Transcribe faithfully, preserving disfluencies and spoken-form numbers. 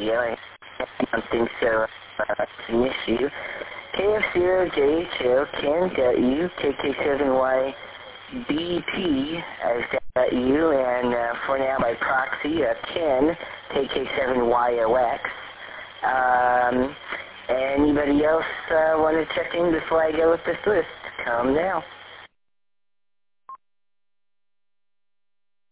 you. I don't think so. Uh, it's an issue. K F zero J H L, Ken W, K K seven Y B P as W, and uh, for now by proxy, uh, Ken, K K seven Y O X. Um, anybody else uh, want to check in before I go with this list? Come now.